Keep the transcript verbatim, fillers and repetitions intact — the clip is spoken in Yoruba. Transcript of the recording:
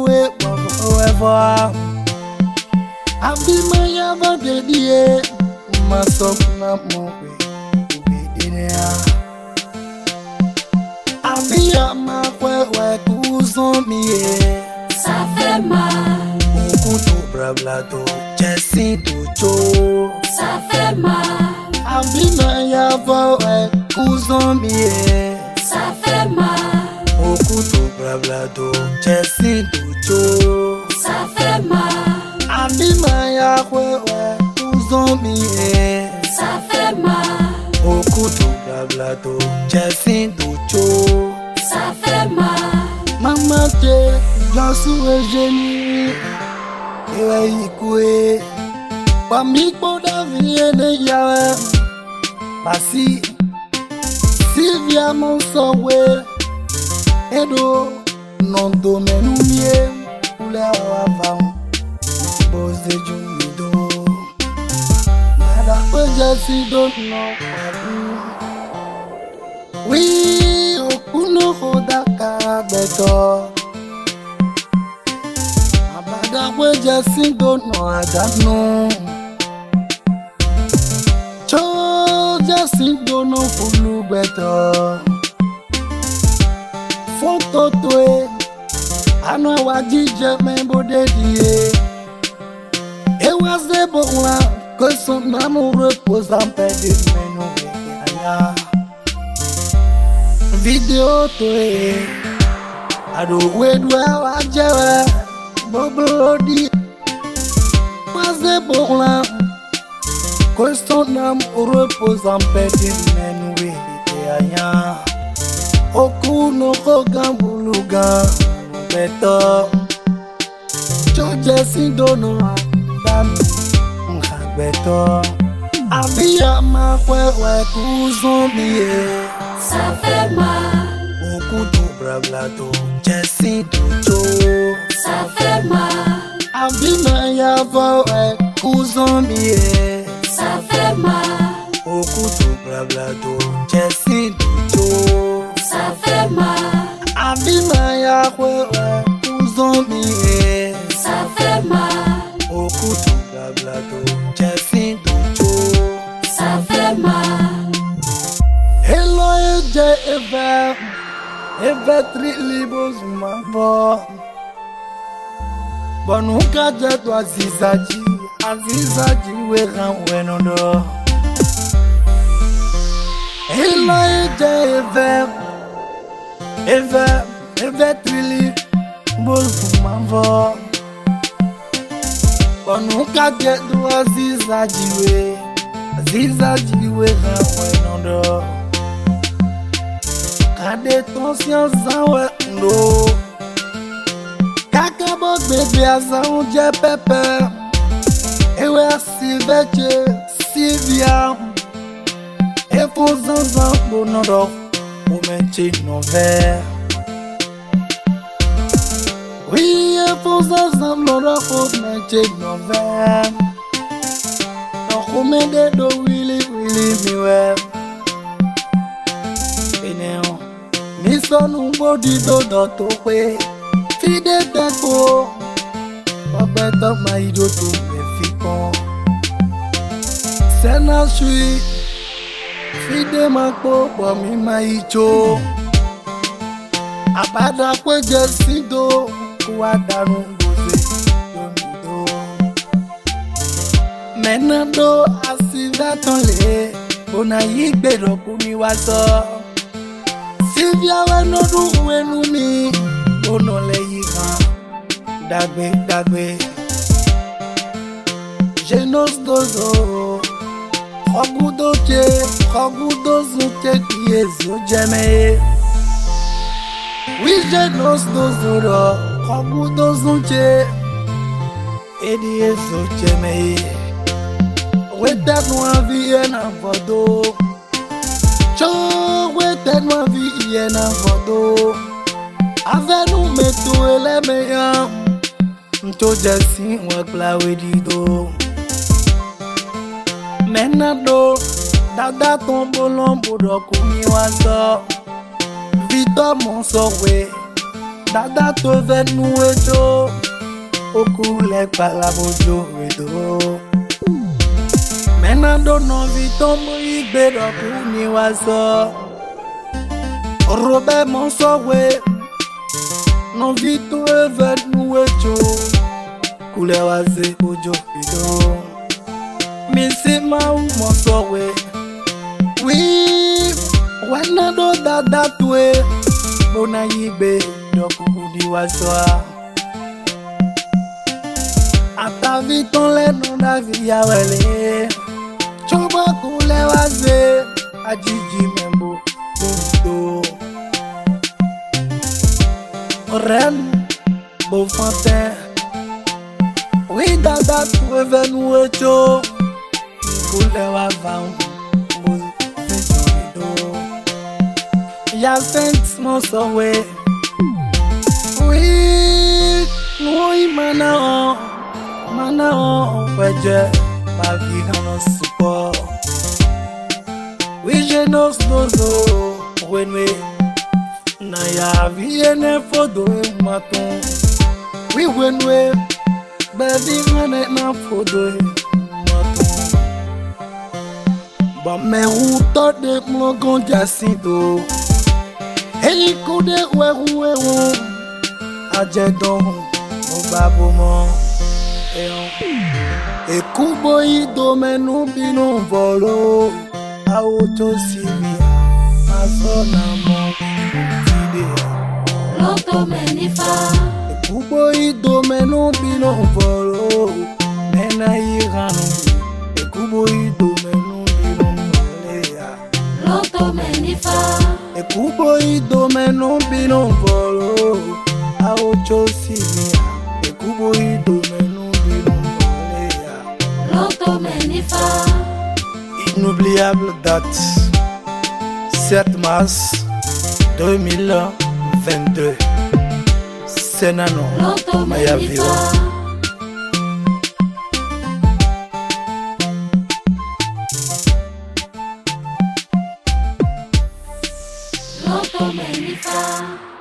way forever. I be my ever baby, my son not more way. I be a my way where who's on me. Ça fait mal. Beaucoup de brablado, Jessie to Joe. Ça fait mal. I be my ever where who's on me. Ça fait mal. Beaucoup de brablado, Jessie to Joe. Ça fait mal. I be my ever where who's on me. Ça fait mal. Beaucoup de brablado, Jessie to Joe. Ça fait mal. Maman te, j'en suis génie. Ewe ikue, pami poda viene yawe. Basi, Sylvia Monsowe, Edo, non domaine ou mieux, ou le avant, Bose Jumido. Nada que je suis d'autre non. Oui, au kuno hodaka beto. Abada we just don't know I don't know. Cho just don't know fulu beto. Photo to it. I know what jije membo de die. It was the bola, cause some namu repose and pedit menu. Video to it. I don't wait where I java. Boblodi. Pas de bola. Question nam repose en pedit menu. Aya. Oku no kogambuluga. Beto. George Sindono. Dami. Beto. Abia ma kwe we kuzomie. Ça fait mal. Beaucoup de brablado, Jessie to Joe. Ça fait mal. Abina yava we kuzomie. Ça fait mal. Beaucoup de brablado, Jessie to Joe. Ça fait mal. Abina yava we kuzomie. Ça fait mal. Beaucoup de brablado, Jessie to Joe. Ça fait mal. Hello, J Eva. Eva tri libos mabo. Bonuka jet wa zizaji. Azizaji we ran wenodo. Hello, J Eva. Eva. Eva tri libos mabo. Bonuka jet wa zizaji we. Azizaji we ran wenodo. Kade tension zawe ndo. Kakabo bebe azan je pepe. Ewe asiveche Sylvia. Efo zanzan bonodo. Momente nove. Oui, efo zanzan bonodo. Momente nove. No kumende do wili wili miwe. Eneo. Nisonu body do do to pe. Fide teko. Ope to ma ido to me fikon. Sena shui. Fide ma po po mi ma ijo. Abada kwe jesido. Kwa danu goze. Domido. Menando asiva tonle. Ona yigbe do kumi waso. Sylvia we no do wenu mi. Ono le yikan. Dagbe, dagbe. Genos dozo. Kogudo che. Kogudo zunte kiye zo jeme. Oui, genos dozo do. Kogudo zunte. Edi zo jeme. Weta no avi ena vodo. Cho wete no vi yena fodo. Ave nou meto ele meya. Mto jesi wak la wedido. Menado. Dada tombo lombo do kumi waso. Vito monsowe. Dada to venu ejo okule pala mojo edo Menando no vito mo igbe roku ni waso Robe mo sowe no vito venu ejo kule waze mojo edo Misi ma mo sowe We Wanado dada twe Bona yibe Dokudi waswa Ata viton le non da via wele Choba kule waze Ajiji membo Dodo Ren Bo fontaine Oui dada twe venu echo Kule wavan Ya sent mo sowe Oui Oui mana on Mana on Weje Ma vie on support Oui je nos dozo When we Na ya vie ne fodo e maton Oui when we Baby mane na fodo e maton Ba me ruto de mlogon jasido Hey, kude weru weru Ajedon Mo babo mo E kubo ido menu bino volo A ocho sivi Masona mo Tide Loto menifa E kubo ido menu bino volo Mena irano E kubo ido menu bino volo Loto menifa E kubo ido menu bino volo A ocho sivia E kubo ido menu bino volo Loto menifa Inoubliable date sept mars deux mille vingt-deux Senano Loto Mayavio menifa Loto menifa